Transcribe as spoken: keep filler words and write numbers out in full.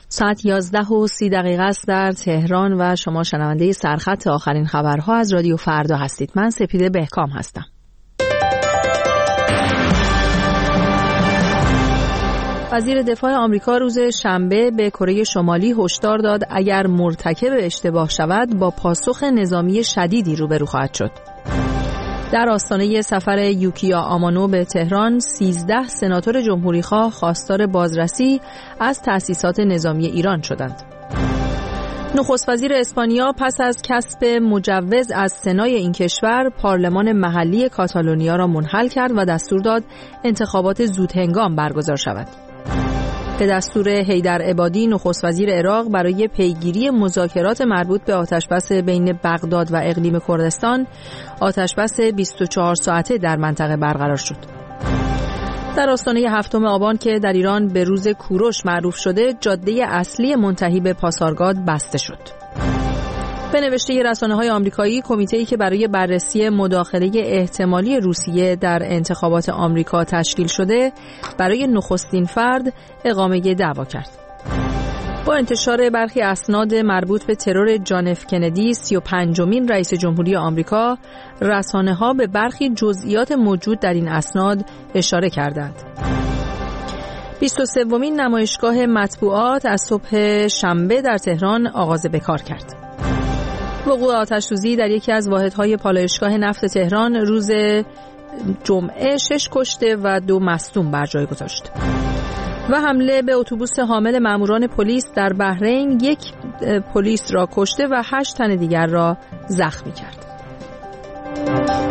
ساعت یازده و سی دقیقه است در تهران و شما شنونده سرخط آخرین خبرها از رادیو فردا هستید. من سپیده بهکام هستم. وزیر دفاع آمریکا روز شنبه به کره شمالی هشدار داد اگر مرتکب اشتباه شود با پاسخ نظامی شدیدی روبرو خواهد شد. در آستانه سفر یوکیا آمانو به تهران، سیزده سناتور جمهوریخواه خواستار بازرسی از تأسیسات نظامی ایران شدند. نخست وزیر اسپانیا پس از کسب مجوز از سنای این کشور، پارلمان محلی کاتالونیا را منحل کرد و دستور داد انتخابات زودهنگام برگزار شود. به دستور حیدر عبادی، نخست وزیر عراق، برای پیگیری مذاکرات مربوط به آتشبس بین بغداد و اقلیم کردستان، آتشبس بیست و چهار ساعته در منطقه برقرار شد. در آستانه هفتم آبان که در ایران به روز کوروش معروف شده، جاده اصلی منتهی به پاسارگاد بسته شد. به نوشته رسانه‌های آمریکایی، کمیته‌ای که برای بررسی مداخله احتمالی روسیه در انتخابات آمریکا تشکیل شده، برای نخستین فرد اقامه دعوا کرد. با انتشار برخی اسناد مربوط به ترور جان اف کندی، سی و پنجمین رئیس جمهوری آمریکا، رسانه‌ها به برخی جزئیات موجود در این اسناد اشاره کردند. بیست و سومین نمایشگاه مطبوعات از صبح شنبه در تهران آغاز به کار کرد. وقوع آتش‌سوزی در یکی از واحدهای پالایشگاه نفت تهران روز جمعه شش کشته و دو مصدوم بر جای گذاشت. و حمله به اتوبوس حامل ماموران پلیس در بحرین یک پلیس را کشته و هشت تن دیگر را زخمی کرد.